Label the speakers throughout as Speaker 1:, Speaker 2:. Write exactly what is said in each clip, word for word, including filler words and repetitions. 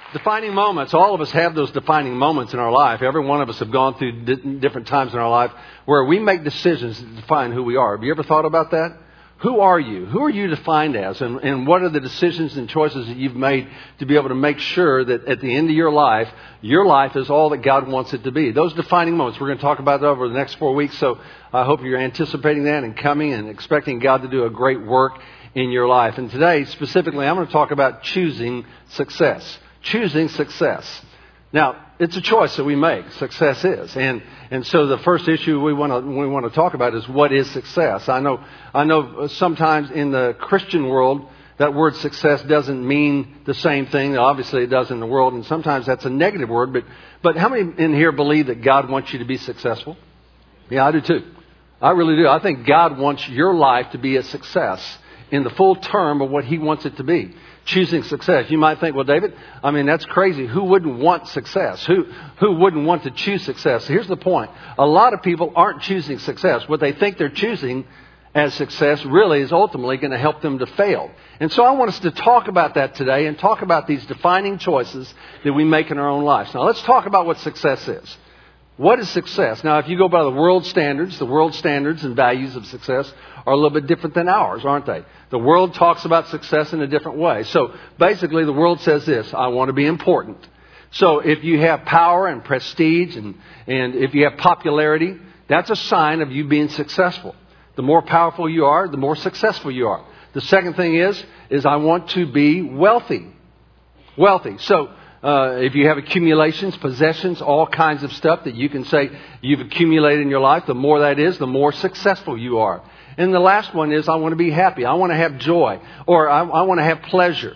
Speaker 1: Defining moments. All of us have those defining moments in our life. Every one of us have gone through di- different times in our life where we make decisions that define who we are. Have you ever thought about that? Who are you? Who are you defined as? And, and what are the decisions and choices that you've made to be able to make sure that at the end of your life, your life is all that God wants it to be? Those defining moments. We're going to talk about that over the next four weeks. So I hope you're anticipating that and coming and expecting God to do a great work in your life. And today, specifically, I'm going to talk about choosing success. Choosing success. Now, it's a choice that we make. Success is. And and so the first issue we want to we want to talk about is what is success. I know I know sometimes in the Christian world that word success doesn't mean the same thing. Obviously it does in the world, and sometimes that's a negative word, but but how many in here believe that God wants you to be successful? Yeah, I do too. I really do. I think God wants your life to be a success in the full term of what He wants it to be. Choosing success. You might think, well, David, I mean, that's crazy. Who wouldn't want success? Who who wouldn't want to choose success? Here's the point. A lot of people aren't choosing success. What they think they're choosing as success really is ultimately going to help them to fail. And so I want us to talk about that today and talk about these defining choices that we make in our own lives. Now, let's talk about what success is. What is success? Now, if you go by the world standards, the world standards and values of success are a little bit different than ours, aren't they? The world talks about success in a different way. So basically, the world says this: I want to be important. So if you have power and prestige and, and if you have popularity, that's a sign of you being successful. The more powerful you are, the more successful you are. The second thing is, is I want to be wealthy. Wealthy. So Uh, if you have accumulations, possessions, all kinds of stuff that you can say you've accumulated in your life, the more that is, the more successful you are. And the last one is I want to be happy. I want to have joy, or I, I want to have pleasure.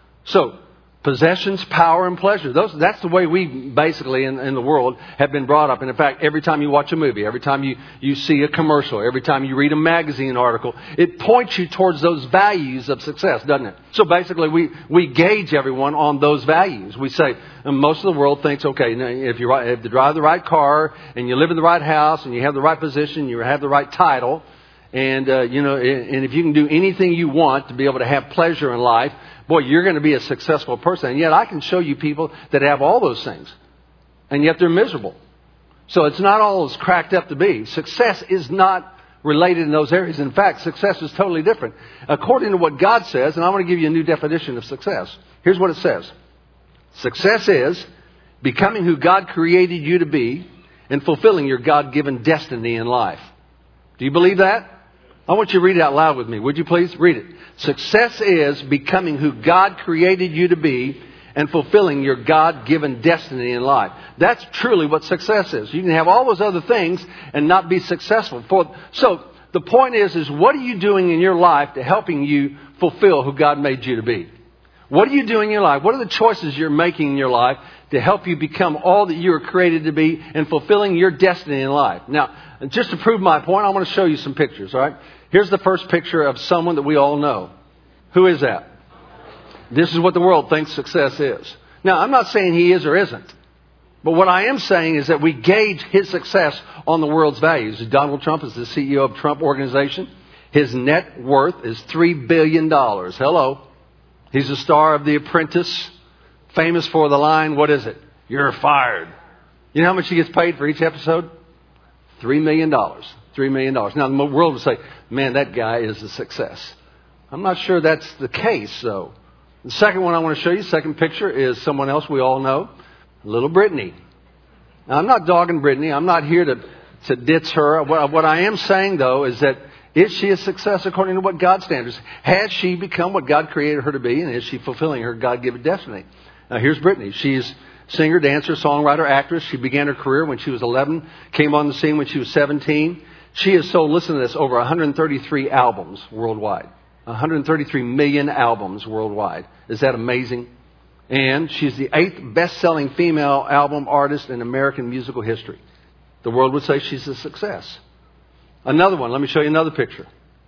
Speaker 1: So possessions, power, and pleasure. Those, that's the way we basically in, in the world have been brought up. And in fact, every time you watch a movie, every time you, you see a commercial, every time you read a magazine article, it points you towards those values of success, doesn't it? So basically, we, we gauge everyone on those values. We say, and most of the world thinks, okay, if you if you drive the right car, and you live in the right house, and you have the right position, you have the right title, and uh, you know, and if you can do anything you want to be able to have pleasure in life, boy, you're going to be a successful person. And yet I can show you people that have all those things, and yet they're miserable. So it's not all as cracked up to be. Success is not related in those areas. In fact, success is totally different. According to what God says, and I want to give you a new definition of success. Here's what it says. Success is becoming who God created you to be and fulfilling your God-given destiny in life. Do you believe that? I want you to read it out loud with me. Would you please? Read it. Success is becoming who God created you to be and fulfilling your God-given destiny in life. That's truly what success is. You can have all those other things and not be successful. For, so the point is, is what are you doing in your life to helping you fulfill who God made you to be? What are you doing in your life? What are the choices you're making in your life to help you become all that you were created to be and fulfilling your destiny in life? Now, just to prove my point, I want to show you some pictures, all right? Here's the first picture of someone that we all know. Who is that? This is what the world thinks success is. Now, I'm not saying he is or isn't. But what I am saying is that we gauge his success on the world's values. Donald Trump is the C E O of Trump Organization. His net worth is three billion dollars. Hello. He's the star of The Apprentice. Famous for the line, what is it? You're fired. You know how much he gets paid for each episode? Three million dollars. Three million dollars. Now, the world would say, man, that guy is a success. I'm not sure that's the case, though. The second one I want to show you, second picture, is someone else we all know, little Brittany. Now, I'm not dogging Brittany. I'm not here to, to ditch her. What, what I am saying, though, is that is she a success according to what God standards? Has she become what God created her to be, and is she fulfilling her God-given destiny? Now, here's Brittany. She's singer, dancer, songwriter, actress. She began her career when she was eleven, came on the scene when she was seventeen. She has sold, listen to this, over one hundred thirty-three albums worldwide. one hundred thirty-three million albums worldwide. Is that amazing? And she's the eighth best-selling female album artist in American musical history. The world would say she's a success. Another one. Let me show you another picture.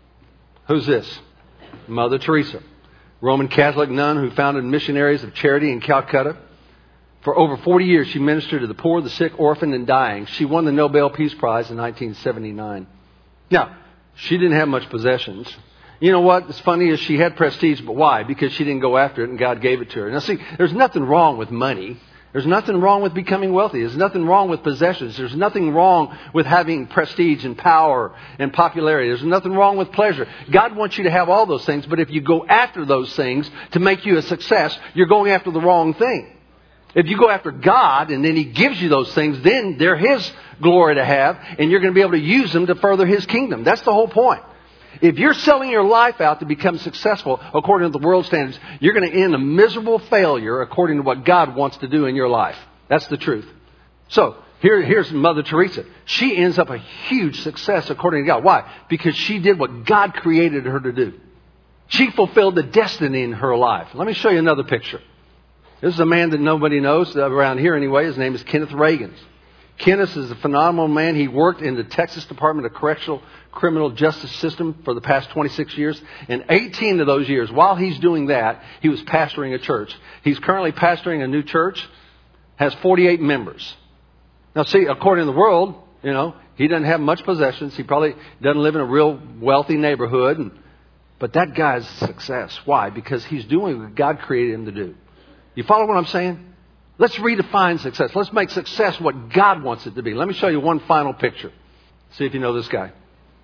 Speaker 1: Who's this? Mother Teresa. Roman Catholic nun who founded Missionaries of Charity in Calcutta. For over forty years, she ministered to the poor, the sick, orphaned, and dying. She won the Nobel Peace Prize in nineteen seventy-nine. Now, she didn't have much possessions. You know what? It's funny is she had prestige, but why? Because she didn't go after it and God gave it to her. Now see, there's nothing wrong with money. There's nothing wrong with becoming wealthy. There's nothing wrong with possessions. There's nothing wrong with having prestige and power and popularity. There's nothing wrong with pleasure. God wants you to have all those things, but if you go after those things to make you a success, you're going after the wrong thing. If you go after God and then He gives you those things, then they're His glory to have, and you're going to be able to use them to further His kingdom. That's the whole point. If you're selling your life out to become successful according to the world standards, you're going to end a miserable failure according to what God wants to do in your life. That's the truth. So, here, here's Mother Teresa. She ends up a huge success according to God. Why? Because she did what God created her to do. She fulfilled the destiny in her life. Let me show you another picture. This is a man that nobody knows, around here anyway. His name is Kenneth Reagan. Kenneth is a phenomenal man. He worked in the Texas Department of Correctional Criminal Justice System for the past twenty-six years. In eighteen of those years, while he's doing that, he was pastoring a church. He's currently pastoring a new church, has forty-eight members. Now see, according to the world, you know, he doesn't have much possessions. He probably doesn't live in a real wealthy neighborhood. And, but that guy's a success. Why? Because he's doing what God created him to do. You follow what I'm saying? Let's redefine success. Let's make success what God wants it to be. Let me show you one final picture. See if you know this guy.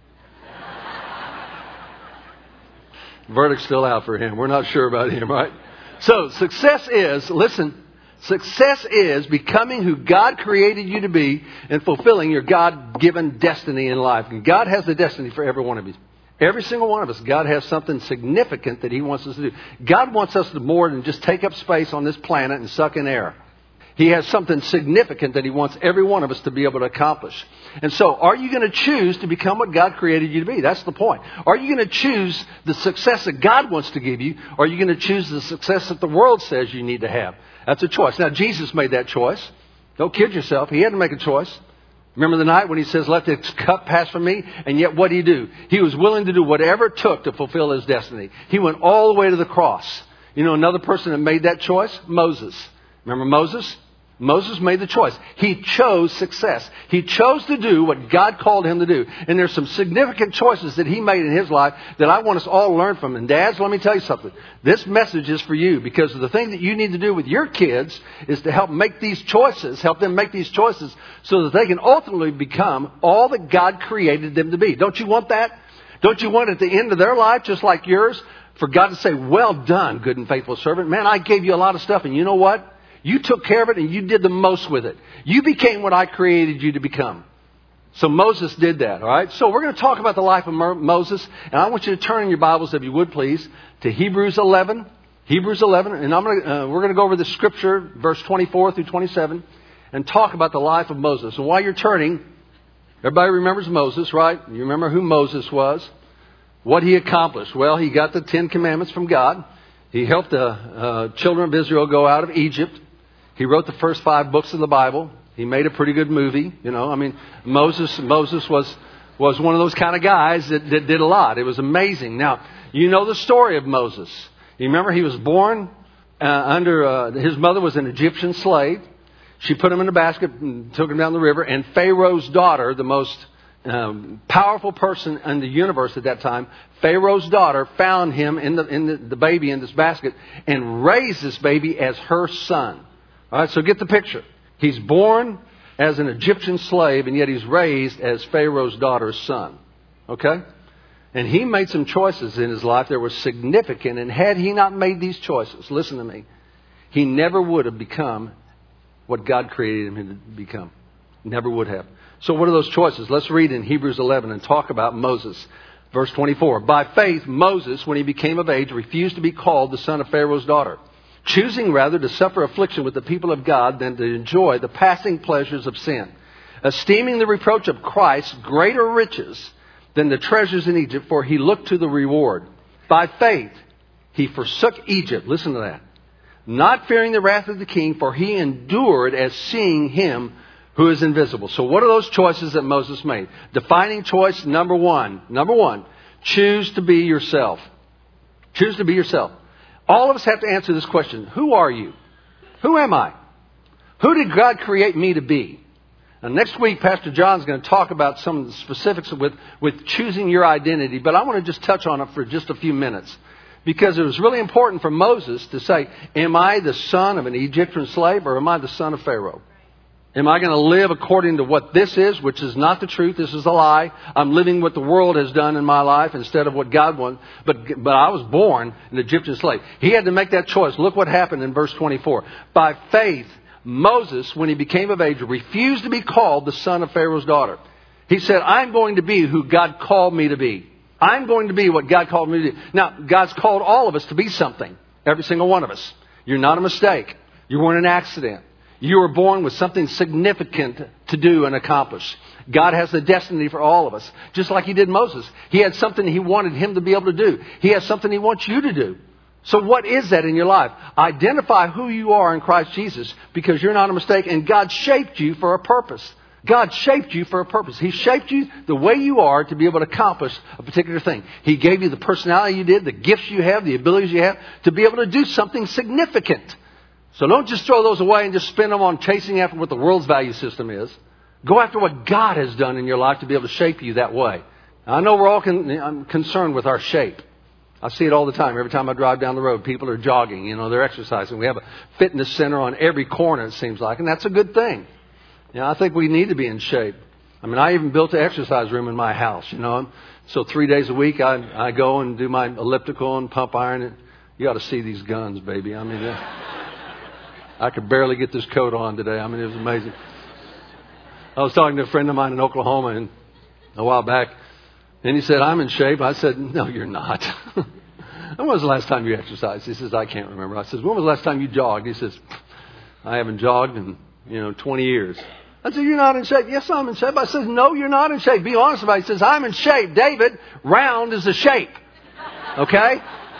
Speaker 1: Verdict's still out for him. We're not sure about him, right? So success is, listen, success is becoming who God created you to be and fulfilling your God-given destiny in life. And God has a destiny for every one of you. Every single one of us, God has something significant that He wants us to do. God wants us to more than just take up space on this planet and suck in air. He has something significant that He wants every one of us to be able to accomplish. And so, are you going to choose to become what God created you to be? That's the point. Are you going to choose the success that God wants to give you? Or are you going to choose the success that the world says you need to have? That's a choice. Now, Jesus made that choice. Don't kid yourself. He had to make a choice. Remember the night when He says, let this cup pass from me? And yet what did He do? He was willing to do whatever it took to fulfill His destiny. He went all the way to the cross. You know another person that made that choice? Moses. Remember Moses? Moses made the choice. He chose success. He chose to do what God called him to do. And there's some significant choices that he made in his life that I want us all to learn from. And dads, let me tell you something. This message is for you, because the thing that you need to do with your kids is to help make these choices, help them make these choices so that they can ultimately become all that God created them to be. Don't you want that? Don't you want at the end of their life, just like yours, for God to say, well done, good and faithful servant. Man, I gave you a lot of stuff, and you know what? You took care of it and you did the most with it. You became what I created you to become. So Moses did that, all right? So we're going to talk about the life of Moses. And I want you to turn in your Bibles, if you would please, to Hebrews eleven. Hebrews eleven. And I'm going to, uh, we're going to go over the scripture, verse twenty-four through twenty-seven, and talk about the life of Moses. And while you're turning, everybody remembers Moses, right? You remember who Moses was, what he accomplished. Well, he got the Ten Commandments from God. He helped the uh, children of Israel go out of Egypt. He wrote the first five books of the Bible. He made a pretty good movie. You know, I mean, Moses Moses was was one of those kind of guys that, that did a lot. It was amazing. Now, you know the story of Moses. You remember he was born uh, under, uh, his mother was an Egyptian slave. She put him in a basket and took him down the river. And Pharaoh's daughter, the most um, powerful person in the universe at that time, Pharaoh's daughter found him in the in the, the baby in this basket and raised this baby as her son. All right, so get the picture. He's born as an Egyptian slave, and yet he's raised as Pharaoh's daughter's son. Okay? And he made some choices in his life that were significant. And had he not made these choices, listen to me, he never would have become what God created him to become. Never would have. So what are those choices? Let's read in Hebrews eleven and talk about Moses. Verse twenty-four. By faith, Moses, when he became of age, refused to be called the son of Pharaoh's daughter, choosing rather to suffer affliction with the people of God than to enjoy the passing pleasures of sin, esteeming the reproach of Christ greater riches than the treasures in Egypt, for he looked to the reward. By faith, he forsook Egypt. Listen to that. Not fearing the wrath of the king, for he endured as seeing him who is invisible. So what are those choices that Moses made? Defining choice number one. Number one, choose to be yourself. Choose to be yourself. All of us have to answer this question. Who are you? Who am I? Who did God create me to be? Now, next week, Pastor John's going to talk about some of the specifics with, with choosing your identity. But I want to just touch on it for just a few minutes. Because it was really important for Moses to say, am I the son of an Egyptian slave or am I the son of Pharaoh? Am I going to live according to what this is, which is not the truth? This is a lie. I'm living what the world has done in my life instead of what God wants. But, but I was born an Egyptian slave. He had to make that choice. Look what happened in verse twenty-four. By faith, Moses, when he became of age, refused to be called the son of Pharaoh's daughter. He said, I'm going to be who God called me to be. I'm going to be what God called me to be. Now, God's called all of us to be something. Every single one of us. You're not a mistake. You weren't an accident. You were born with something significant to do and accomplish. God has a destiny for all of us. Just like He did Moses. He had something He wanted him to be able to do. He has something He wants you to do. So what is that in your life? Identify who you are in Christ Jesus, because you're not a mistake and God shaped you for a purpose. God shaped you for a purpose. He shaped you the way you are to be able to accomplish a particular thing. He gave you the personality you did, the gifts you have, the abilities you have to be able to do something significant. So don't just throw those away and just spend them on chasing after what the world's value system is. Go after what God has done in your life to be able to shape you that way. Now, I know we're all con- I'm concerned with our shape. I see it all the time. Every time I drive down the road, people are jogging. You know, they're exercising. We have a fitness center on every corner, it seems like. And that's a good thing. You know, I think we need to be in shape. I mean, I even built an exercise room in my house, you know. So three days a week, I I go and do my elliptical and pump iron. And you ought to see these guns, baby. I mean, I could barely get this coat on today. I mean, it was amazing. I was talking to a friend of mine in Oklahoma and a while back, and he said, I'm in shape. I said, no, you're not. When was the last time you exercised? He says, I can't remember. I says, when was the last time you jogged? He says, I haven't jogged in, you know, twenty years. I said, you're not in shape? Yes, I'm in shape. I said, no, you're not in shape. Be honest about it. He says, I'm in shape. David, round is a shape. Okay?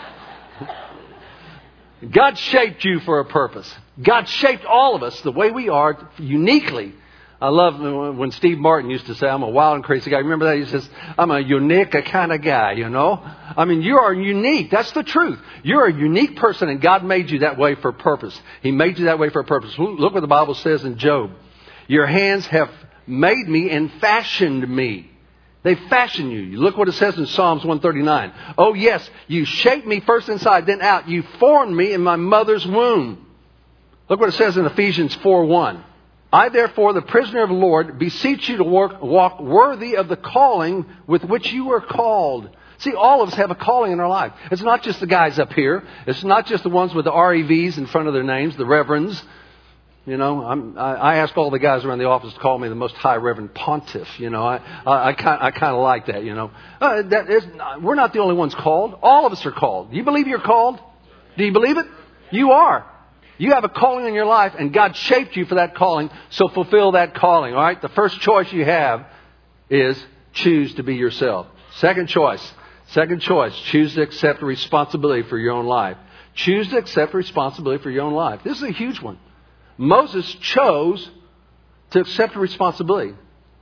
Speaker 1: God shaped you for a purpose. God shaped all of us the way we are uniquely. I love when Steve Martin used to say, I'm a wild and crazy guy. Remember that? He says, I'm a unique kind of guy, you know. I mean, you are unique. That's the truth. You're a unique person, and God made you that way for a purpose. He made you that way for a purpose. Look what the Bible says in Job. Your hands have made me and fashioned me. They fashion you. Look what it says in Psalms one thirty-nine. Oh, yes, you shaped me first inside, then out. You formed me in my mother's womb. Look what it says in Ephesians four one. I, therefore, the prisoner of the Lord, beseech you to walk, walk worthy of the calling with which you were called. See, all of us have a calling in our life. It's not just the guys up here. It's not just the ones with the R E Vs in front of their names, the reverends. You know, I'm, I, I ask all the guys around the office to call me the most high reverend pontiff. You know, I I, I kind I kind of like that. You know, uh, that is, we're not the only ones called. All of us are called. Do you believe you're called? Do you believe it? You are. You have a calling in your life, and God shaped you for that calling. So fulfill that calling. All right. The first choice you have is choose to be yourself. Second choice. Second choice. Choose to accept responsibility for your own life. Choose to accept responsibility for your own life. This is a huge one. Moses chose to accept responsibility.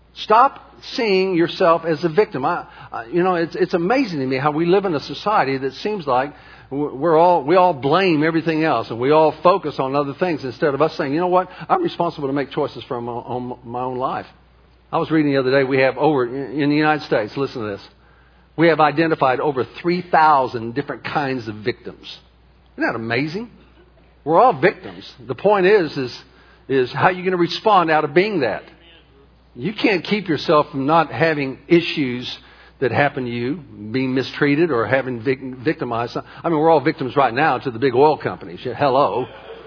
Speaker 1: Stop seeing yourself as a victim. I, I, you know, it's, it's amazing to me how we live in a society that seems like we're all we all blame everything else and we all focus on other things instead of us saying, you know what, I'm responsible to make choices for my own, my own life. I was reading the other day, we have over in the United States. Listen to this. We have identified over three thousand different kinds of victims. Isn't that amazing? We're all victims. The point is, is, is how you're going to respond out of being that. You can't keep yourself from not having issues that happen to you, being mistreated or having vic- victimized. I mean, we're all victims right now to the big oil companies. Hello.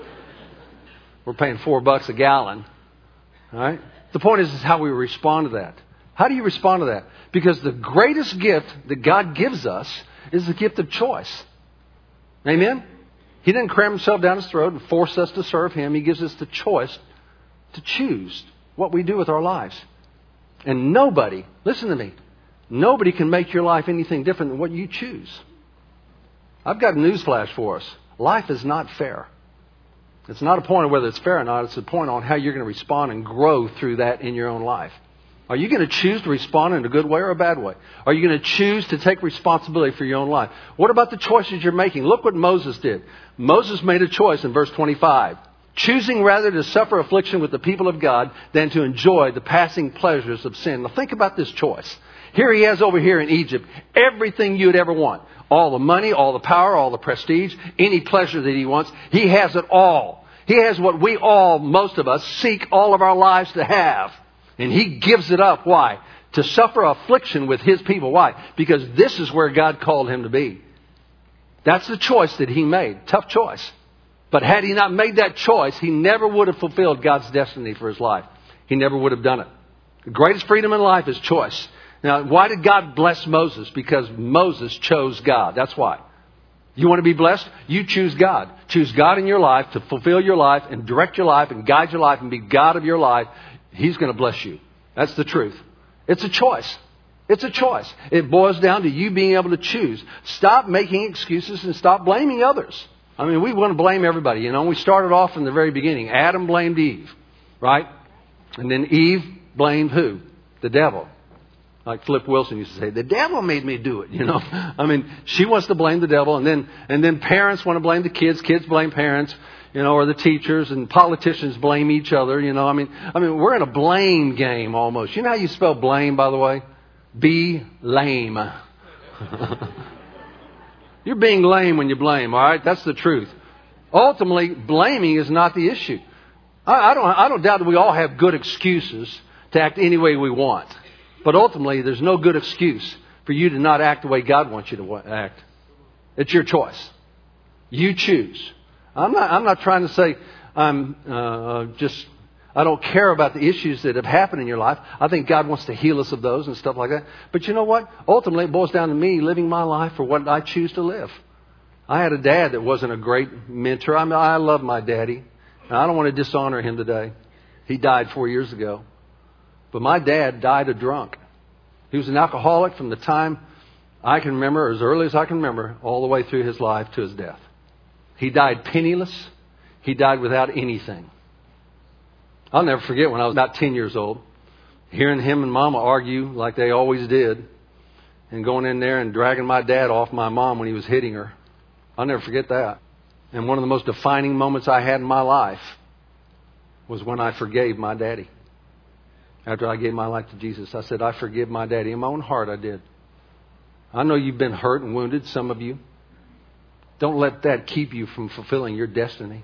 Speaker 1: We're paying four bucks a gallon. All right. The point is, is how we respond to that. How do you respond to that? Because the greatest gift that God gives us is the gift of choice. Amen? He didn't cram himself down his throat and force us to serve him. He gives us the choice to choose what we do with our lives. And nobody, listen to me, nobody can make your life anything different than what you choose. I've got a newsflash for us. Life is not fair. It's not a point of whether it's fair or not. It's a point on how you're going to respond and grow through that in your own life. Are you going to choose to respond in a good way or a bad way? Are you going to choose to take responsibility for your own life? What about the choices you're making? Look what Moses did. Moses made a choice in verse twenty-five. choosing rather to suffer affliction with the people of God than to enjoy the passing pleasures of sin. Now think about this choice. Here he has over here in Egypt everything you'd ever want. All the money, all the power, all the prestige, any pleasure that he wants. He has it all. He has what we all, most of us, seek all of our lives to have. And he gives it up. Why? To suffer affliction with his people. Why? Because this is where God called him to be. That's the choice that he made. Tough choice. But had he not made that choice, he never would have fulfilled God's destiny for his life. He never would have done it. The greatest freedom in life is choice. Now, why did God bless Moses? Because Moses chose God. That's why. You want to be blessed? You choose God. Choose God in your life to fulfill your life and direct your life and guide your life and be God of your life. He's going to bless you. That's the truth. It's a choice. It's a choice. It boils down to you being able to choose. Stop making excuses and stop blaming others. I mean, we want to blame everybody. You know, we started off from the very beginning. Adam blamed Eve, right? And then Eve blamed who? The devil. Like Flip Wilson used to say, the devil made me do it, you know. I mean, she wants to blame the devil, and then and then parents want to blame the kids, kids blame parents, you know, or the teachers, and politicians blame each other, you know. I mean, I mean, we're in a blame game almost. You know how you spell blame, by the way? Be lame. You're being lame when you blame, all right? That's the truth. Ultimately, blaming is not the issue. I, I don't I don't doubt that we all have good excuses to act any way we want. But ultimately, there's no good excuse for you to not act the way God wants you to act. It's your choice. You choose. I'm not, I'm not trying to say I'm uh, just, I don't care about the issues that have happened in your life. I think God wants to heal us of those and stuff like that. But you know what? Ultimately, it boils down to me living my life for what I choose to live. I had a dad that wasn't a great mentor. I mean, I love my daddy. And I don't want to dishonor him today. He died four years ago. But my dad died a drunk. He was an alcoholic from the time I can remember, as early as I can remember, all the way through his life to his death. He died penniless. He died without anything. I'll never forget when I was about ten years old, hearing him and Mama argue like they always did, and going in there and dragging my dad off my mom when he was hitting her. I'll never forget that. And one of the most defining moments I had in my life was when I forgave my daddy. After I gave my life to Jesus, I said, I forgive my daddy. In my own heart, I did. I know you've been hurt and wounded, some of you. Don't let that keep you from fulfilling your destiny.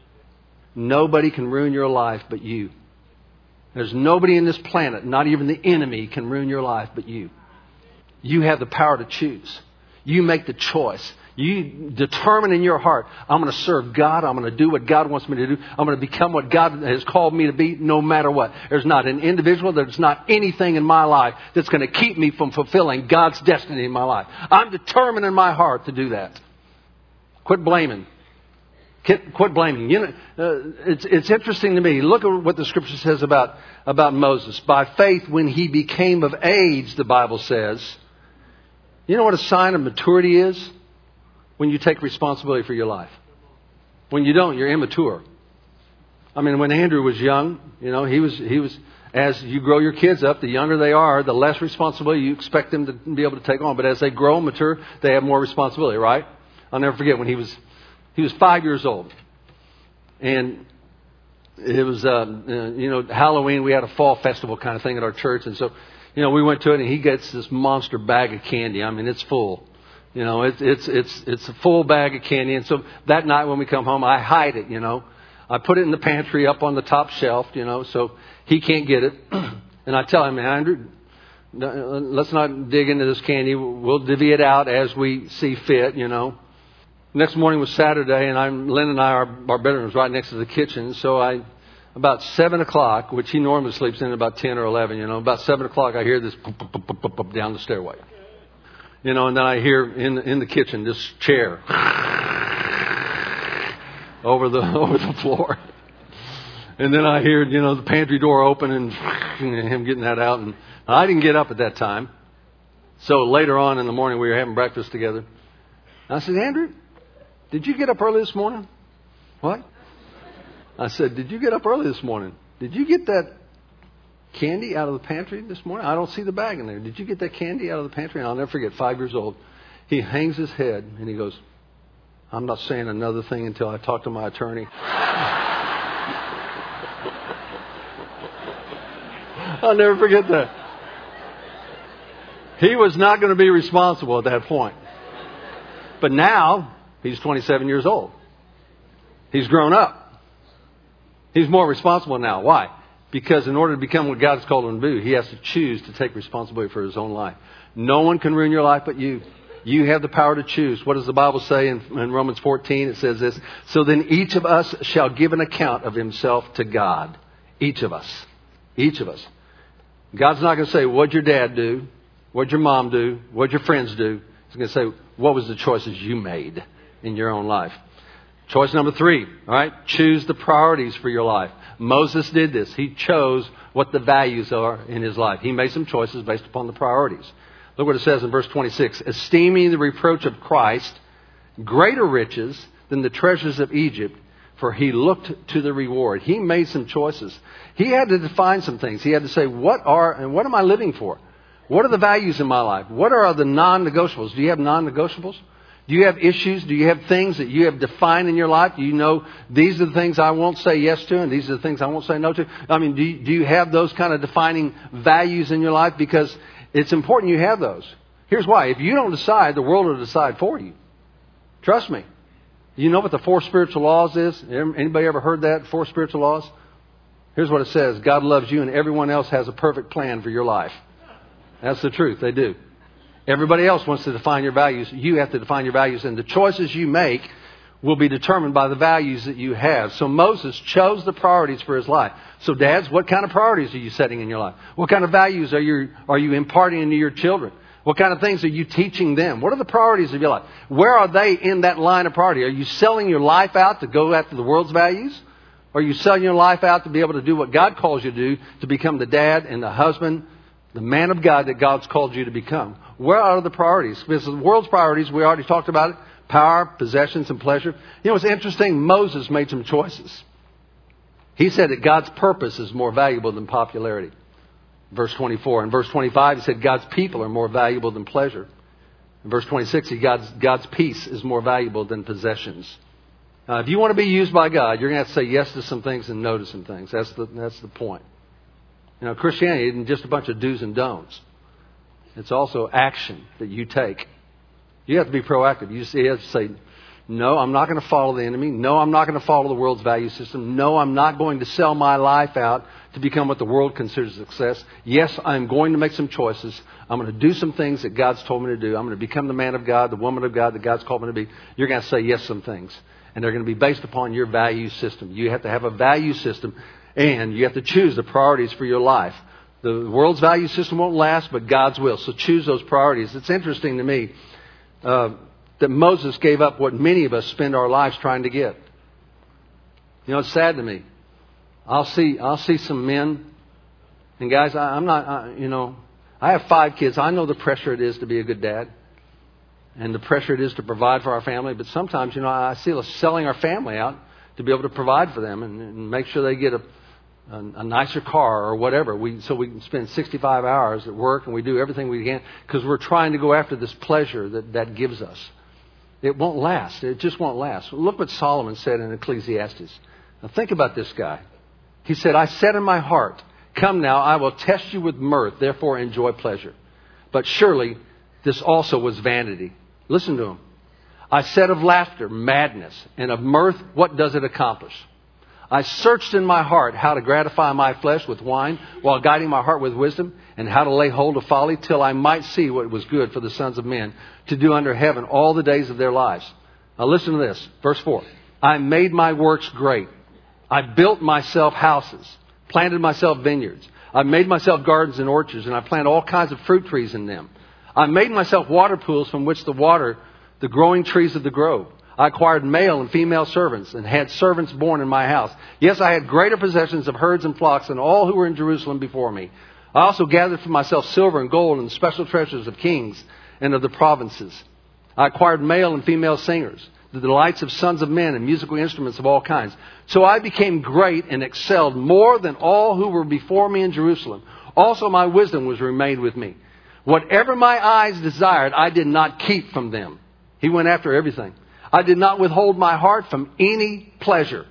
Speaker 1: Nobody can ruin your life but you. There's nobody in this planet, not even the enemy, can ruin your life but you. You have the power to choose. You make the choice. You determine in your heart, I'm going to serve God. I'm going to do what God wants me to do. I'm going to become what God has called me to be no matter what. There's not an individual, there's not anything in my life that's going to keep me from fulfilling God's destiny in my life. I'm determined in my heart to do that. Quit blaming. Quit, quit blaming. You know, uh, it's, it's interesting to me. Look at what the Scripture says about, about Moses. By faith, when he became of age, the Bible says, you know what a sign of maturity is? When you take responsibility for your life. When you don't, you're immature. I mean, when Andrew was young, you know, he was, he was, as you grow your kids up, the younger they are, the less responsibility you expect them to be able to take on. But as they grow and mature, they have more responsibility, right? I'll never forget when he was, he was five years old. And it was, uh, you know, Halloween, we had a fall festival kind of thing at our church. And so, you know, we went to it and he gets this monster bag of candy. I mean, it's full. You know, it's it's it's it's a full bag of candy. And so that night when we come home, I hide it, you know. I put it in the pantry up on the top shelf, you know, so he can't get it. And I tell him, Andrew, let's not dig into this candy. We'll divvy it out as we see fit, you know. Next morning was Saturday, and I'm Lynn and I, our, our bedroom was right next to the kitchen. So I, about seven o'clock, which he normally sleeps in about ten or eleven, you know, about seven o'clock, I hear this pop, pop, pop, pop, pop, down the stairway. You know, and then I hear in the, in the kitchen this chair over the over the floor, and then I hear, you know, the pantry door open and him getting that out, and I didn't get up at that time. So later on in the morning, we were having breakfast together. And I said, Andrew, did you get up early this morning? What? I said, did you get up early this morning? Did you get that candy out of the pantry this morning? I don't see the bag in there. Did you get that candy out of the pantry? And I'll never forget, five years old. He hangs his head and he goes, I'm not saying another thing until I talk to my attorney. I'll never forget that. He was not going to be responsible at that point. But now, he's twenty-seven years old. He's grown up. He's more responsible now. Why? Because in order to become what God's called him to do, he has to choose to take responsibility for his own life. No one can ruin your life but you. You have the power to choose. What does the Bible say in, in Romans fourteen? It says this, so then each of us shall give an account of himself to God. Each of us. Each of us. God's not going to say, what'd your dad do? What'd your mom do? What'd your friends do? He's going to say, what was the choices you made in your own life? Choice number three, all right? Choose the priorities for your life. Moses did this. He chose what the values are in his life. He made some choices based upon the priorities. Look what it says in verse twenty-six. Esteeming the reproach of Christ greater riches than the treasures of Egypt, for he looked to the reward. He made some choices. He had to define some things. He had to say, what are and what am I living for? What are the values in my life? What are the non-negotiables? Do you have non-negotiables? Do you have issues? Do you have things that you have defined in your life? Do you know these are the things I won't say yes to and these are the things I won't say no to? I mean, do you, do you have those kind of defining values in your life? Because it's important you have those. Here's why. If you don't decide, the world will decide for you. Trust me. You know what the four spiritual laws is? Anybody ever heard that? Four spiritual laws? Here's what it says. God loves you and everyone else has a perfect plan for your life. That's the truth. They do. Everybody else wants to define your values. You have to define your values. And the choices you make will be determined by the values that you have. So Moses chose the priorities for his life. So dads, what kind of priorities are you setting in your life? What kind of values are you, are you imparting into your children? What kind of things are you teaching them? What are the priorities of your life? Where are they in that line of priority? Are you selling your life out to go after the world's values? Or are you selling your life out to be able to do what God calls you to do, to become the dad and the husband, the man of God that God's called you to become? Where are the priorities? Because the world's priorities, we already talked about it, power, possessions, and pleasure. You know, it's interesting. Moses made some choices. He said that God's purpose is more valuable than popularity. Verse twenty-four. In verse twenty-five, he said God's people are more valuable than pleasure. In verse twenty-six, he God's, God's peace is more valuable than possessions. Uh, if you want to be used by God, you're going to have to say yes to some things and no to some things. That's the, that's the point. You know, Christianity isn't just a bunch of do's and don'ts. It's also action that you take. You have to be proactive. You have to say, no, I'm not going to follow the enemy. No, I'm not going to follow the world's value system. No, I'm not going to sell my life out to become what the world considers success. Yes, I'm going to make some choices. I'm going to do some things that God's told me to do. I'm going to become the man of God, the woman of God that God's called me to be. You're going to say yes to some things. And they're going to be based upon your value system. You have to have a value system. And you have to choose the priorities for your life. The world's value system won't last, but God's will. So choose those priorities. It's interesting to me uh, that Moses gave up what many of us spend our lives trying to get. You know, it's sad to me. I'll see I'll see some men, and guys, I, I'm not, I, you know, I have five kids. I know the pressure it is to be a good dad. And the pressure it is to provide for our family. But sometimes, you know, I see us selling our family out to be able to provide for them and, and make sure they get a A, a nicer car or whatever. We so we can spend sixty-five hours at work and we do everything we can because we're trying to go after this pleasure that that gives us. It won't last. It just won't last. Look what Solomon said in Ecclesiastes. Now think about this guy. He said, I said in my heart, come now, I will test you with mirth, therefore enjoy pleasure. But surely this also was vanity. Listen to him. I said of laughter, madness, and of mirth, what does it accomplish? I searched in my heart how to gratify my flesh with wine while guiding my heart with wisdom and how to lay hold of folly till I might see what was good for the sons of men to do under heaven all the days of their lives. Now listen to this. Verse four. I made my works great. I built myself houses, planted myself vineyards. I made myself gardens and orchards, and I planted all kinds of fruit trees in them. I made myself water pools from which to water the growing trees of the grove. I acquired male and female servants and had servants born in my house. Yes, I had greater possessions of herds and flocks than all who were in Jerusalem before me. I also gathered for myself silver and gold and the special treasures of kings and of the provinces. I acquired male and female singers, the delights of sons of men and musical instruments of all kinds. So I became great and excelled more than all who were before me in Jerusalem. Also my wisdom was remained with me. Whatever my eyes desired, I did not keep from them. He went after everything. I did not withhold my heart from any pleasure.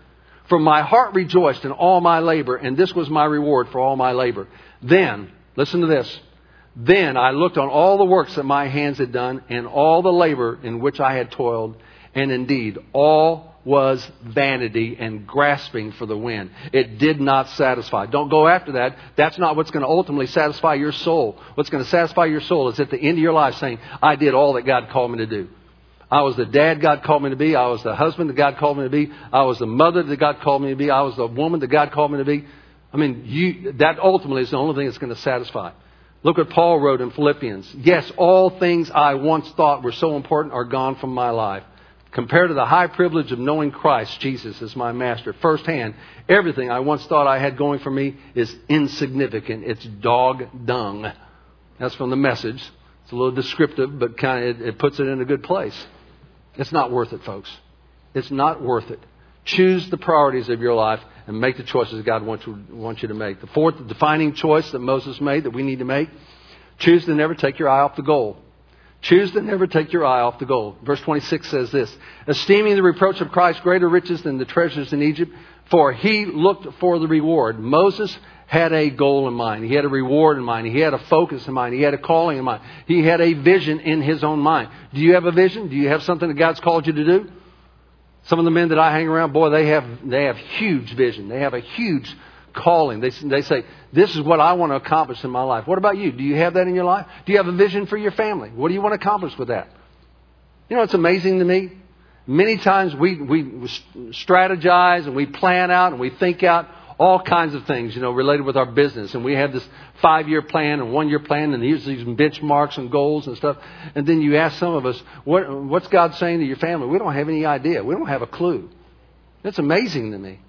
Speaker 1: For my heart rejoiced in all my labor, and this was my reward for all my labor. Then, listen to this. Then I looked on all the works that my hands had done, and all the labor in which I had toiled, and indeed all was vanity and grasping for the wind. It did not satisfy. Don't go after that. That's not what's going to ultimately satisfy your soul. What's going to satisfy your soul is at the end of your life saying, I did all that God called me to do. I was the dad God called me to be. I was the husband that God called me to be. I was the mother that God called me to be. I was the woman that God called me to be. I mean, you, that ultimately is the only thing that's going to satisfy. Look what Paul wrote in Philippians. Yes, all things I once thought were so important are gone from my life. Compared to the high privilege of knowing Christ Jesus as my master firsthand, everything I once thought I had going for me is insignificant. It's dog dung. That's from the Message. It's a little descriptive, but kind of it, it puts it in a good place. It's not worth it, folks. It's not worth it. Choose the priorities of your life and make the choices God wants you, wants you to make. The fourth defining choice that Moses made that we need to make, choose to never take your eye off the goal. Choose to never take your eye off the goal. Verse twenty-six says this, esteeming the reproach of Christ greater riches than the treasures in Egypt, for he looked for the reward. Moses had a goal in mind. He had a reward in mind. He had a focus in mind. He had a calling in mind. He had a vision in his own mind. Do you have a vision? Do you have something that God's called you to do? Some of the men that I hang around, boy, they have they have huge vision. They have a huge calling. They, they say, this is what I want to accomplish in my life. What about you? Do you have that in your life? Do you have a vision for your family? What do you want to accomplish with that? You know, it's amazing to me. Many times we, we strategize and we plan out and we think out all kinds of things, you know, related with our business. And we have this five-year plan and one-year plan, and here's these benchmarks and goals and stuff. And then you ask some of us, what, what's God saying to your family? We don't have any idea. We don't have a clue. That's amazing to me.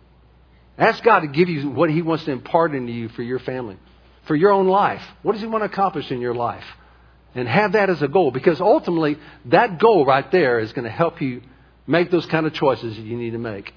Speaker 1: Ask God to give you what He wants to impart into you for your family, for your own life. What does He want to accomplish in your life? And have that as a goal, because ultimately that goal right there is going to help you make those kind of choices that you need to make.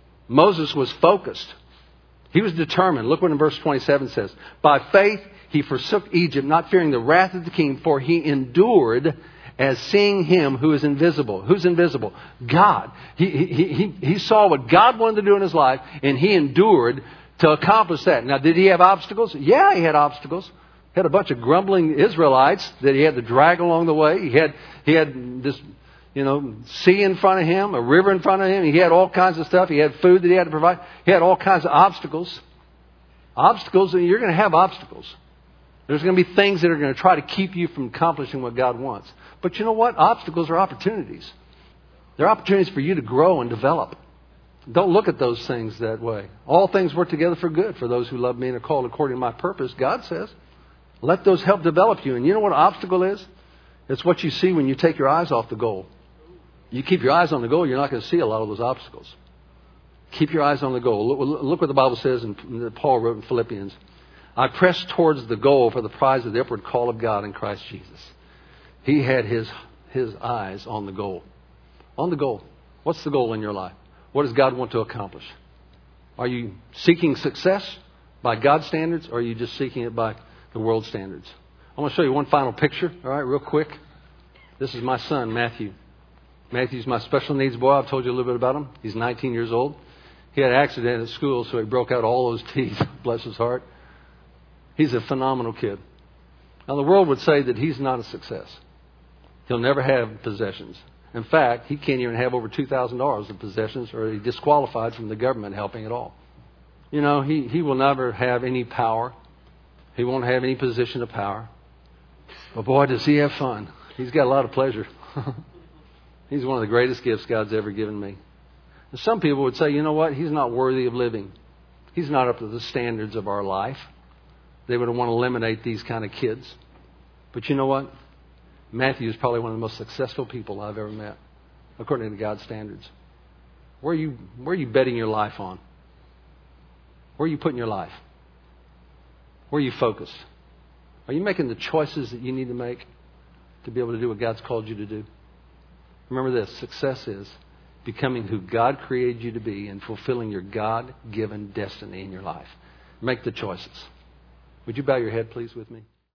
Speaker 1: Moses was focused. He was determined. Look what in verse twenty-seven says. By faith he forsook Egypt, not fearing the wrath of the king, for he endured as seeing Him who is invisible. Who's invisible? God. He, he, he, he saw what God wanted to do in his life, and he endured to accomplish that. Now, did he have obstacles? Yeah, he had obstacles. He had a bunch of grumbling Israelites that he had to drag along the way. He had, he had this, you know, sea in front of him, a river in front of him. He had all kinds of stuff. He had food that he had to provide. He had all kinds of obstacles. Obstacles, and you're going to have obstacles. There's going to be things that are going to try to keep you from accomplishing what God wants. But you know what? Obstacles are opportunities. They're opportunities for you to grow and develop. Don't look at those things that way. All things work together for good for those who love me and are called according to my purpose. God says, let those help develop you. And you know what an obstacle is? It's what you see when you take your eyes off the goal. You keep your eyes on the goal, you're not going to see a lot of those obstacles. Keep your eyes on the goal. Look, look what the Bible says, and Paul wrote in Philippians. I press towards the goal for the prize of the upward call of God in Christ Jesus. He had his his eyes on the goal. On the goal. What's the goal in your life? What does God want to accomplish? Are you seeking success by God's standards, or are you just seeking it by the world's standards? I want to show you one final picture, all right, real quick. This is my son, Matthew. Matthew's my special needs boy. I've told you a little bit about him. He's nineteen years old. He had an accident at school, so he broke out all those teeth. Bless his heart. He's a phenomenal kid. Now, the world would say that he's not a success. He'll never have possessions. In fact, he can't even have over two thousand dollars in possessions, or he's disqualified from the government helping at all. You know, he, he will never have any power. He won't have any position of power. But boy, does he have fun. He's got a lot of pleasure. He's one of the greatest gifts God's ever given me. And some people would say, you know what? He's not worthy of living. He's not up to the standards of our life. They would want to eliminate these kind of kids. But you know what? Matthew is probably one of the most successful people I've ever met, according to God's standards. Where are you, where are you betting your life on? Where are you putting your life? Where are you focused? Are you making the choices that you need to make to be able to do what God's called you to do? Remember this, success is becoming who God created you to be and fulfilling your God-given destiny in your life. Make the choices. Would you bow your head, please, with me?